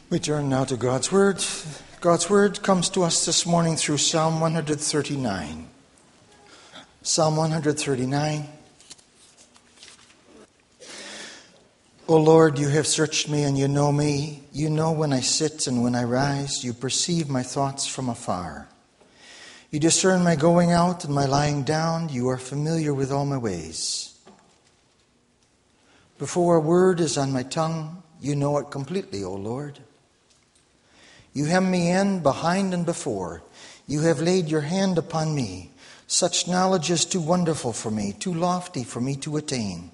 We turn now to God's Word. God's Word comes to us this morning through Psalm 139. Psalm 139. O Lord, you have searched me and you know me. You know when I sit and when I rise. You perceive my thoughts from afar. You discern my going out and my lying down. You are familiar with all my ways. Before a word is on my tongue, you know it completely, O Lord. You hem me in behind and before. You have laid your hand upon me. Such knowledge is too wonderful for me, too lofty for me to attain.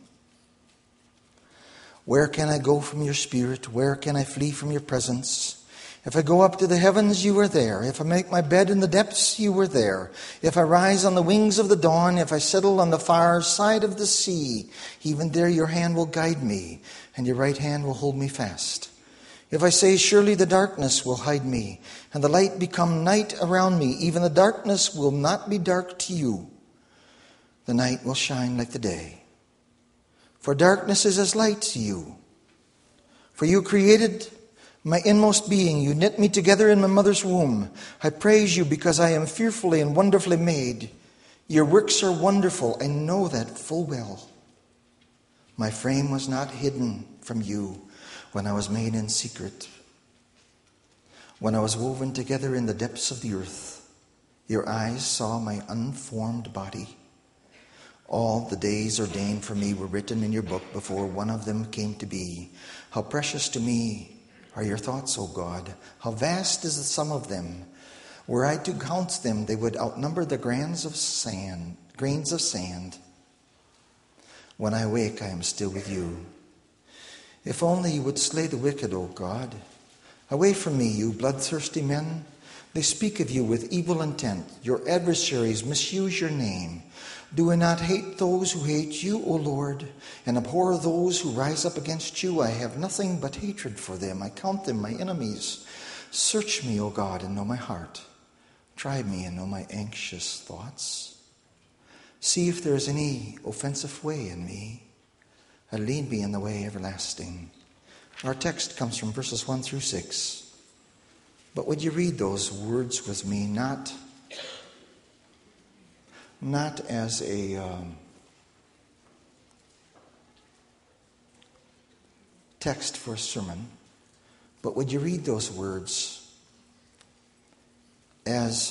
Where can I go from your spirit? Where can I flee from your presence? If I go up to the heavens, you are there. If I make my bed in the depths, you are there. If I rise on the wings of the dawn, if I settle on the far side of the sea, even there your hand will guide me, and your right hand will hold me fast. If I say, surely the darkness will hide me, and the light become night around me, even the darkness will not be dark to you. The night will shine like the day. For darkness is as light to you. For you created my inmost being. You knit me together in my mother's womb. I praise you because I am fearfully and wonderfully made. Your works are wonderful. I know that full well. My frame was not hidden from you when I was made in secret. When I was woven together in the depths of the earth, your eyes saw my unformed body. All the days ordained for me were written in your book before one of them came to be. How precious to me are your thoughts, O God. How vast is the sum of them. Were I to count them, they would outnumber the grains of sand. When I awake, I am still with you. If only you would slay the wicked, O God. Away from me, you bloodthirsty men. They speak of you with evil intent. Your adversaries misuse your name. Do I not hate those who hate you, O Lord, and abhor those who rise up against you? I have nothing but hatred for them. I count them my enemies. Search me, O God, and know my heart. Try me and know my anxious thoughts. See if there is any offensive way in me, and lead me in the way everlasting. Our text comes from verses 1 through 6. But would you read those words with me, not as a text for a sermon, but would you read those words as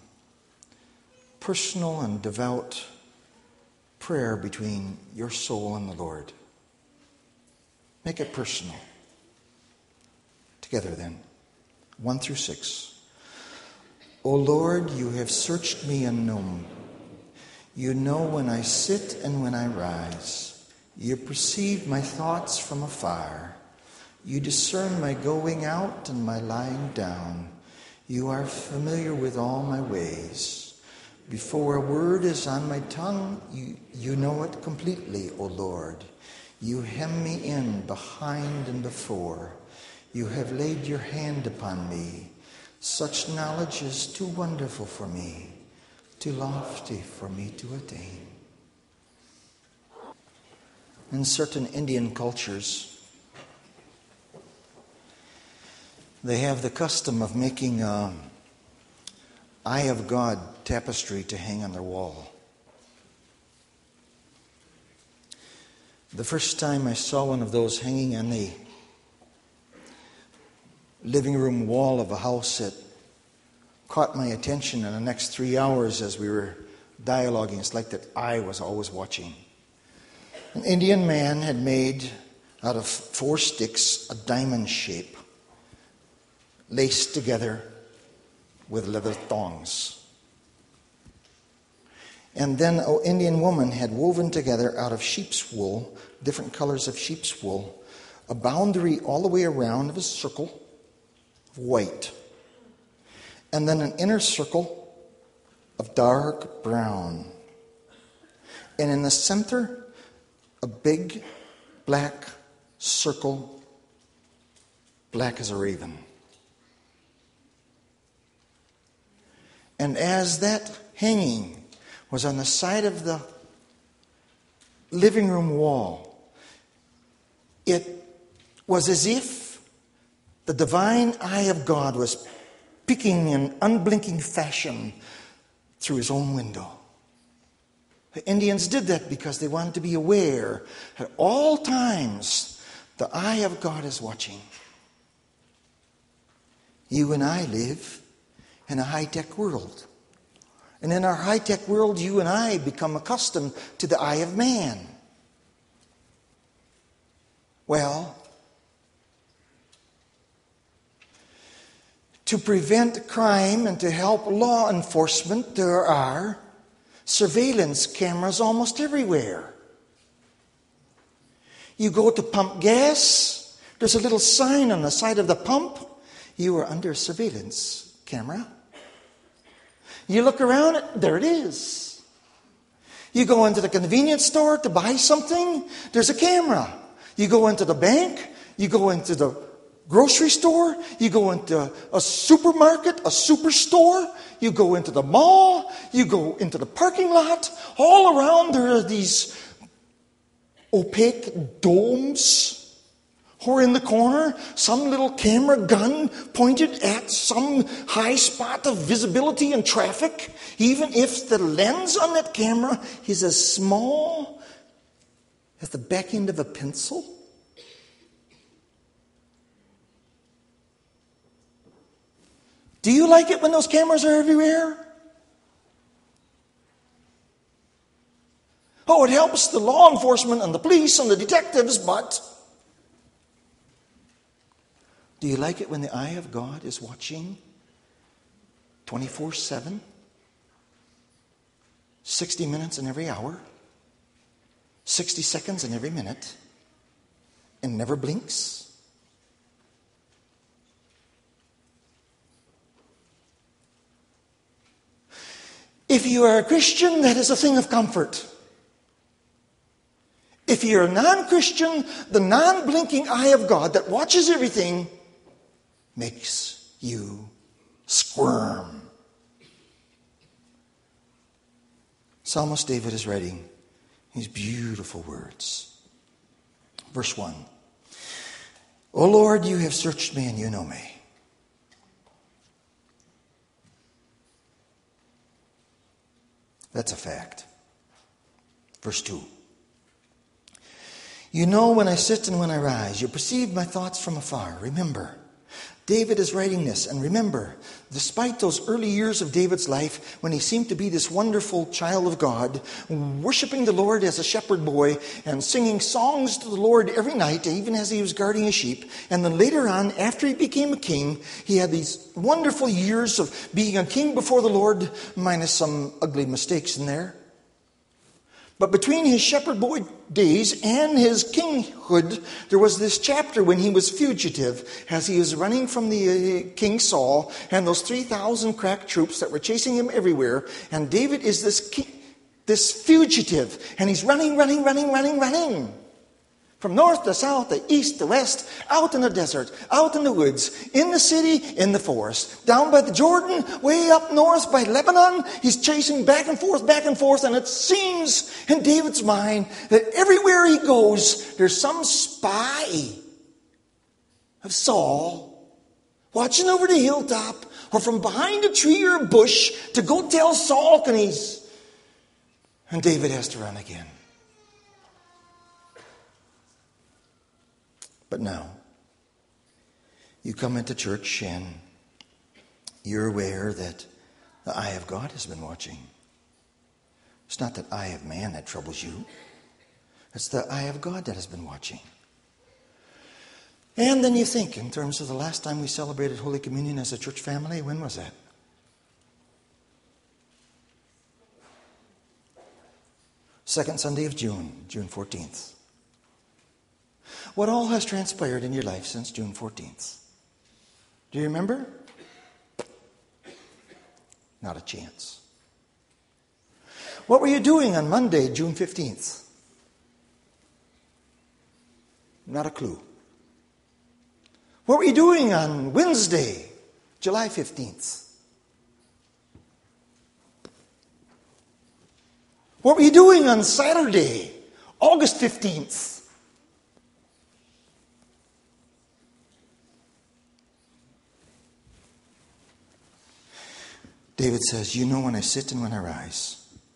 personal and devout prayer between your soul and the Lord? Make it personal. Together then, 1 through 6. O Lord, you have searched me and known. You know when I sit and when I rise. You perceive my thoughts from afar. You discern my going out and my lying down. You are familiar with all my ways. Before a word is on my tongue, you know it completely, O Lord. You hem me in behind and before. You have laid your hand upon me. Such knowledge is too wonderful for me, too lofty for me to attain. In certain Indian cultures, they have the custom of making an Eye of God tapestry to hang on their wall. The first time I saw one of those hanging on the living room wall of a house, it caught my attention in the next 3 hours as we were dialoguing. It's like that I was always watching. An Indian man had made out of 4 sticks a diamond shape, laced together with leather thongs. And then an Indian woman had woven together out of sheep's wool, different colors of sheep's wool, a boundary all the way around of a circle of white. And then an inner circle of dark brown. And in the center, a big black circle, black as a raven. And as that hanging was on the side of the living room wall, it was as if The divine eye of God was peeking in unblinking fashion through his own window. The Indians did that because they wanted to be aware at all times the eye of God is watching. You and I live in a high-tech world. And in our high-tech world, you and I become accustomed to the eye of man. Well, to prevent crime and to help law enforcement, there are surveillance cameras almost everywhere. You go to pump gas, there's a little sign on the side of the pump. You are under surveillance camera. You look around, there it is. You go into the convenience store to buy something, there's a camera. You go into the bank, you go into the grocery store, you go into a supermarket, a superstore, you go into the mall, you go into the parking lot. All around there are these opaque domes. Or in the corner, some little camera gun pointed at some high spot of visibility and traffic, even if the lens on that camera is as small as the back end of a pencil. Do you like it when those cameras are everywhere? Oh, it helps the law enforcement and the police and the detectives, but do you like it when the eye of God is watching 24/7? 60 minutes in every hour, 60 seconds in every minute, and never blinks? If you are a Christian, that is a thing of comfort. If you're a non-Christian, the non-blinking eye of God that watches everything makes you squirm. Psalmist David is writing these beautiful words. Verse 1. O Lord, you have searched me and you know me. That's a fact. Verse 2. You know when I sit and when I rise. You perceive my thoughts from afar. Remember. David is writing this. And remember, despite those early years of David's life, when he seemed to be this wonderful child of God, worshiping the Lord as a shepherd boy and singing songs to the Lord every night, even as he was guarding his sheep. And then later on, after he became a king, he had these wonderful years of being a king before the Lord, minus some ugly mistakes in there. But between his shepherd boy days and his kinghood, there was this chapter when he was fugitive, as he was running from the King Saul and those 3,000 crack troops that were chasing him everywhere. And David is this fugitive, and he's running. From north to south, to east to west, out in the desert, out in the woods, in the city, in the forest. Down by the Jordan, way up north by Lebanon, he's chasing back and forth, and it seems in David's mind that everywhere he goes, there's some spy of Saul watching over the hilltop or from behind a tree or a bush to go tell Saul, and David has to run again. But now, you come into church and you're aware that the eye of God has been watching. It's not that eye of man that troubles you. It's the eye of God that has been watching. And then you think, in terms of the last time we celebrated Holy Communion as a church family, when was that? Second Sunday of June, June 14th. What all has transpired in your life since June 14th? Do you remember? Not a chance. What were you doing on Monday, June 15th? Not a clue. What were you doing on Wednesday, July 15th? What were you doing on Saturday, August 15th? David says, you know when I sit and when I rise.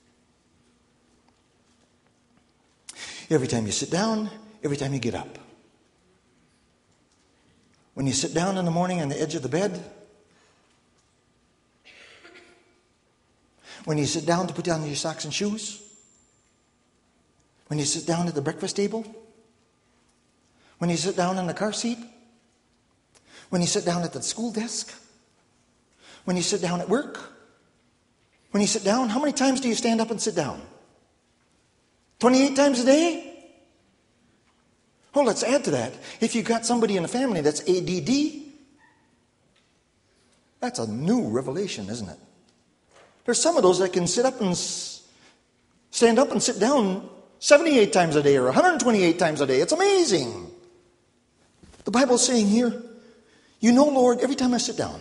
Every time you sit down, every time you get up. When you sit down in the morning on the edge of the bed, when you sit down to put down your socks and shoes, when you sit down at the breakfast table, when you sit down in the car seat, when you sit down at the school desk, when you sit down at work, when you sit down, how many times do you stand up and sit down? 28 times a day? Oh, let's add to that. If you've got somebody in the family that's ADD, that's a new revelation, isn't it? There's some of those that can sit up and stand up and sit down 78 times a day or 128 times a day. It's amazing. The Bible's saying here, you know, Lord, every time I sit down.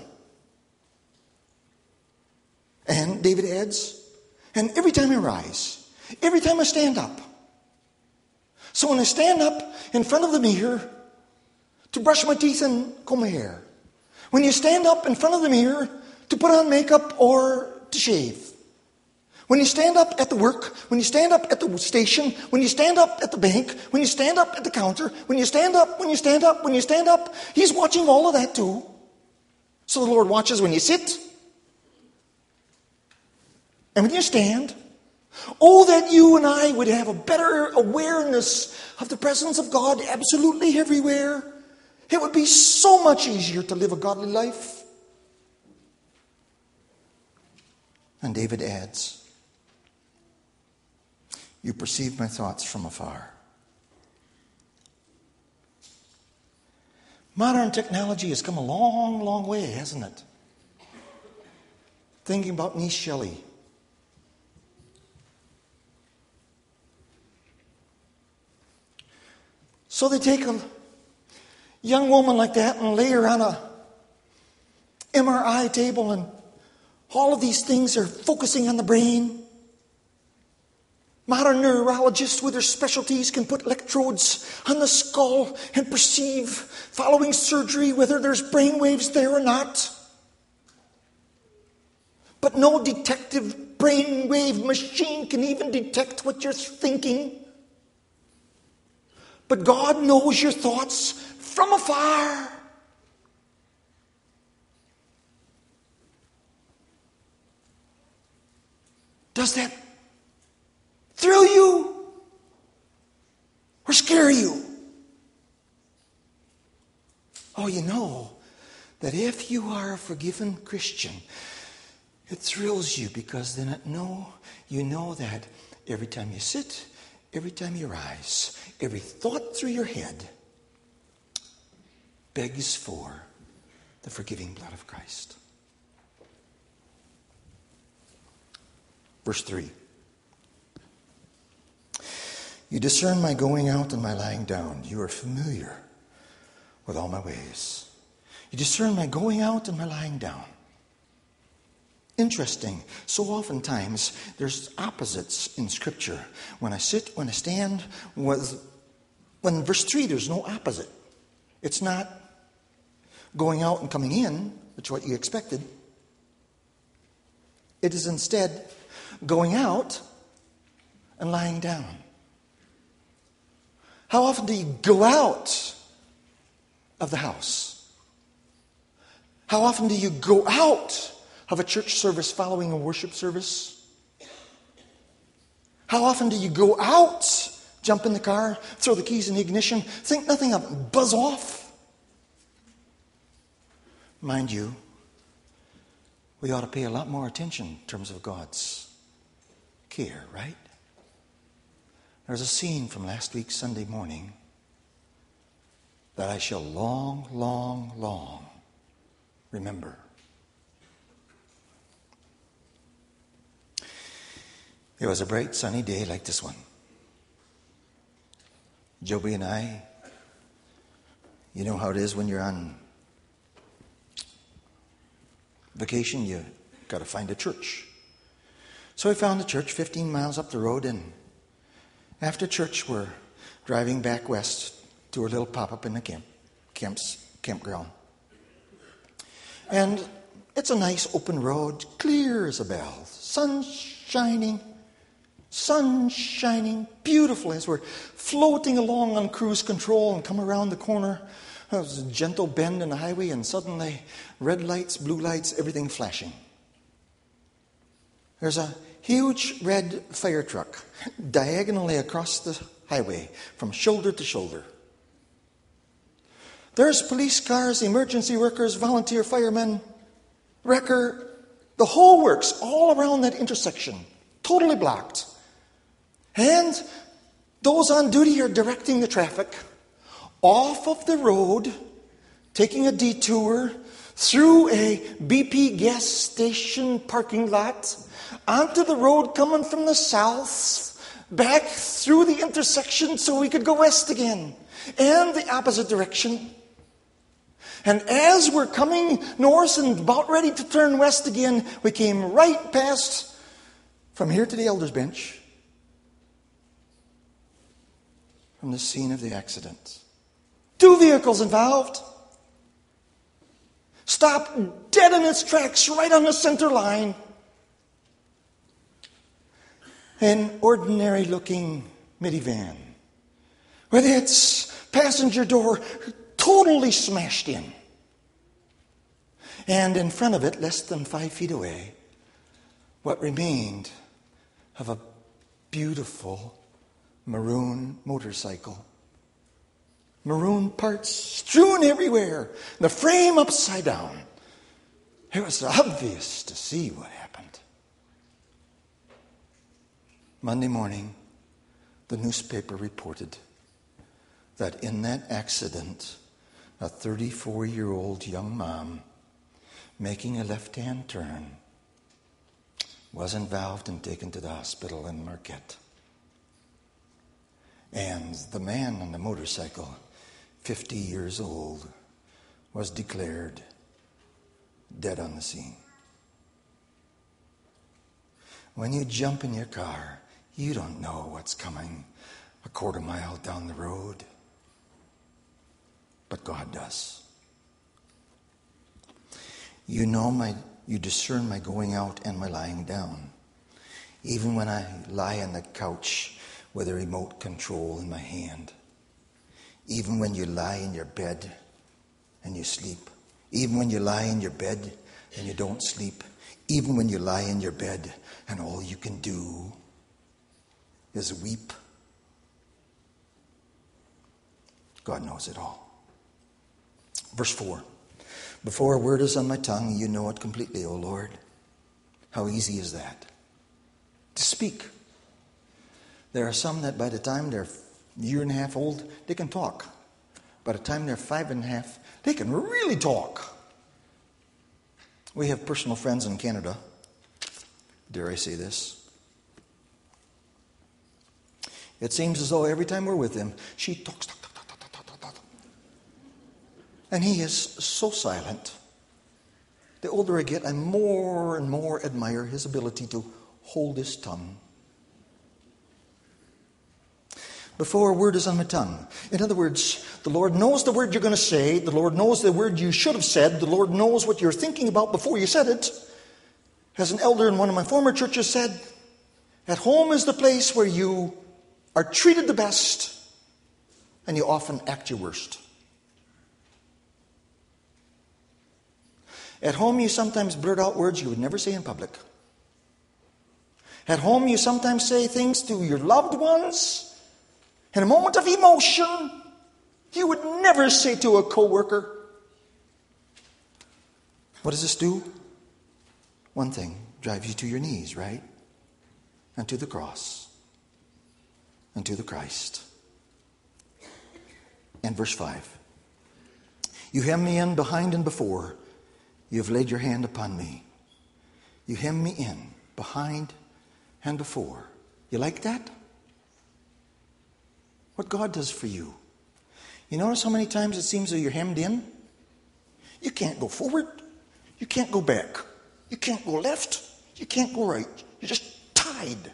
And David adds, and every time I rise, every time I stand up. So when I stand up in front of the mirror to brush my teeth and comb my hair, when you stand up in front of the mirror to put on makeup or to shave, when you stand up at the work, when you stand up at the station, when you stand up at the bank, when you stand up at the counter, when you stand up, He's watching all of that too. So the Lord watches when you sit and when you stand. Oh, that you and I would have a better awareness of the presence of God absolutely everywhere. It would be so much easier to live a godly life. And David adds, you perceive my thoughts from afar. Modern technology has come a long, long way, hasn't it? Thinking about Niece Shelley. So they take a young woman like that and lay her on a MRI table, and all of these things are focusing on the brain. Modern neurologists with their specialties can put electrodes on the skull and perceive, following surgery, whether there's brain waves there or not. But no detective brainwave machine can even detect what you're thinking. But God knows your thoughts from afar. Does that thrill you or scare you? Oh, you know that if you are a forgiven Christian, it thrills you, because then you know that every time you sit, every time you rise, every thought through your head begs for the forgiving blood of Christ. Verse 3. You discern my going out and my lying down. You are familiar with all my ways. You discern my going out and my lying down. Interesting. So oftentimes there's opposites in Scripture. When I sit, when I stand, when verse 3, there's no opposite. It's not going out and coming in, which is what you expected. It is instead going out and lying down. How often do you go out of the house? How often do you go out of a church service following a worship service? How often do you go out, jump in the car, throw the keys in the ignition, think nothing of it, buzz off? Mind you, we ought to pay a lot more attention in terms of God's care, right? There's a scene from last week's Sunday morning that I shall long, long, long remember. It was a bright sunny day like this one. Joby and I, you know how it is when you're on vacation, you got to find a church. So we found a church 15 miles up the road, and after church we're driving back west to our little pop-up in the campground. And It's a nice open road, clear as a bell. Sun shining, beautiful as we're floating along on cruise control and come around the corner. There's a gentle bend in the highway and suddenly red lights, blue lights, everything flashing. There's a huge red fire truck diagonally across the highway from shoulder to shoulder. There's police cars, emergency workers, volunteer firemen, wrecker, the whole works all around that intersection, totally blocked. And those on duty are directing the traffic off of the road, taking a detour through a BP gas station parking lot, onto the road coming from the south, back through the intersection so we could go west again, and the opposite direction. And as we're coming north and about ready to turn west again, we came right past, from here to the elder's bench, from the scene of the accident. 2 vehicles involved. Stopped dead in its tracks right on the center line. An ordinary-looking minivan with its passenger door totally smashed in. And in front of it, less than 5 feet away, what remained of a beautiful maroon motorcycle. Maroon parts strewn everywhere, the frame upside down. It was obvious to see what happened. Monday morning, the newspaper reported that in that accident, a 34-year-old young mom making a left-hand turn was involved and taken to the hospital in Marquette. And the man on the motorcycle, 50 years old, was declared dead on the scene. When you jump in your car, you don't know what's coming a quarter mile down the road. But God does. You discern my going out and my lying down. Even when I lie on the couch with a remote control in my hand. Even when you lie in your bed and you sleep. Even when you lie in your bed and you don't sleep. Even when you lie in your bed and all you can do is weep. God knows it all. Verse 4. Before a word is on my tongue, you know it completely, O Lord. How easy is that? To speak. There are some that by the time they're a year and a half old, they can talk. By the time they're 5 and a half, they can really talk. We have personal friends in Canada. Dare I say this? It seems as though every time we're with them, she talks. And he is so silent. The older I get, I more and more admire his ability to hold his tongue. Before a word is on my tongue. In other words, the Lord knows the word you're going to say. The Lord knows the word you should have said. The Lord knows what you're thinking about before you said it. As an elder in one of my former churches said, at home is the place where you are treated the best and you often act your worst. At home, you sometimes blurt out words you would never say in public. At home, you sometimes say things to your loved ones in a moment of emotion you would never say to a coworker. What does this do? One thing, drives you to your knees, right? And to the cross. And to the Christ. And verse 5. You hem me in behind and before. You have laid your hand upon me. You hem me in, behind and before. You like that? What God does for you. You notice how many times it seems that you're hemmed in? You can't go forward. You can't go back. You can't go left. You can't go right. You're just tied.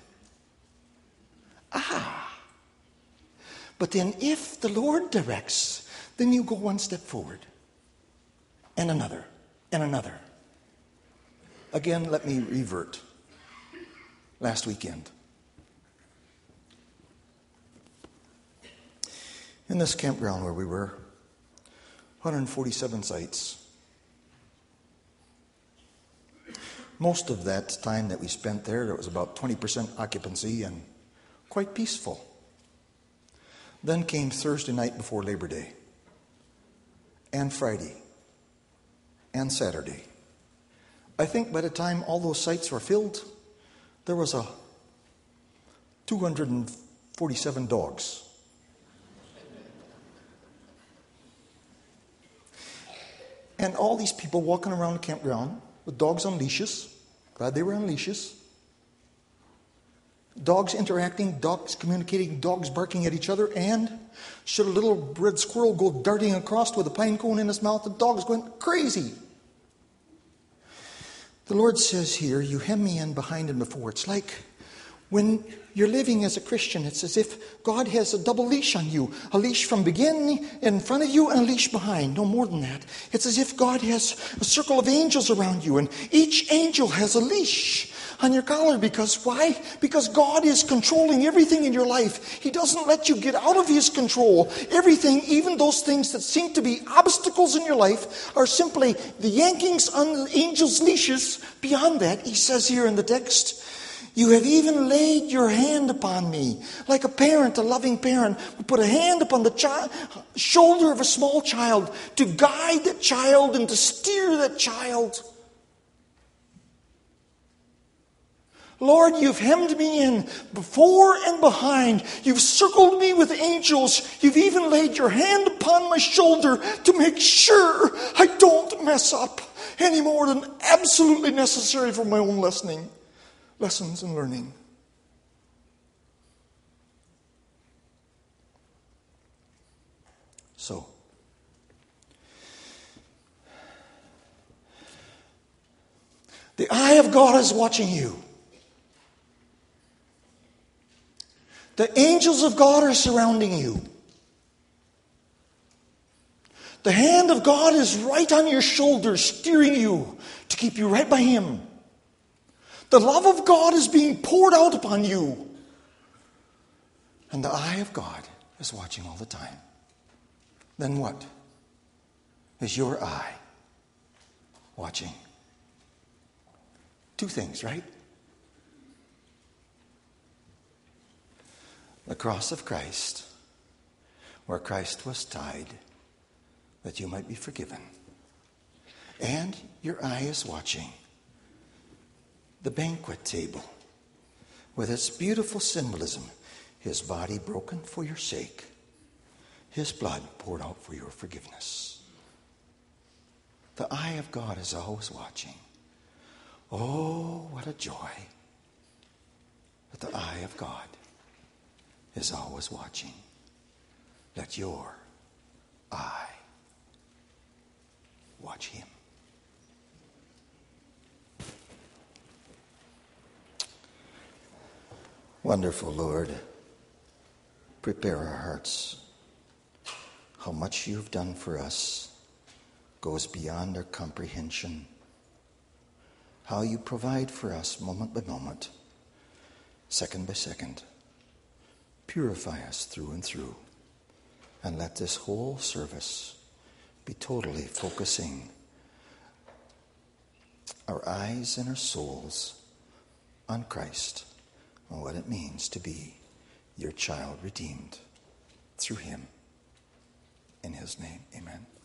But then if the Lord directs, then you go one step forward. And another. And another. Again, let me revert. Last weekend, in this campground where we were, 147 sites. Most of that time that we spent there was about 20% occupancy and quite peaceful. Then came Thursday night before Labor Day, and Friday, and Saturday. I think by the time all those sites were filled, there was 247 dogs. And all these people walking around the campground with dogs on leashes. Glad they were on leashes. Dogs interacting, dogs communicating, dogs barking at each other. And should a little red squirrel go darting across with a pine cone in his mouth, the dog's going crazy. The Lord says here, you hem me in behind and before. It's like when you're living as a Christian, it's as if God has a double leash on you. A leash from beginning in front of you and a leash behind. No more than that. It's as if God has a circle of angels around you, and each angel has a leash on your collar. Because why? Because God is controlling everything in your life. He doesn't let you get out of His control. Everything, even those things that seem to be obstacles in your life, are simply the yankings on the angels' leashes. Beyond that, He says here in the text, you have even laid your hand upon me. Like a parent, a loving parent, would put a hand upon the shoulder of a small child to guide that child and to steer that child. Lord, you've hemmed me in before and behind. You've circled me with angels. You've even laid your hand upon my shoulder to make sure I don't mess up any more than absolutely necessary for my own lessons and learning. So, the eye of God is watching you. The angels of God are surrounding you. The hand of God is right on your shoulder, steering you to keep you right by Him. The love of God is being poured out upon you. And the eye of God is watching all the time. Then what? Is your eye watching? Two things, right? The cross of Christ, where Christ was tied, that you might be forgiven. And your eye is watching the banquet table, with its beautiful symbolism, His body broken for your sake, His blood poured out for your forgiveness. The eye of God is always watching. Oh, what a joy that the eye of God is always watching. Let your eye watch Him. Wonderful Lord, prepare our hearts. How much You've done for us goes beyond our comprehension. How You provide for us moment by moment, second by second. Purify us through and through, and let this whole service be totally focusing our eyes and our souls on Christ and what it means to be Your child redeemed through Him. In His name, amen.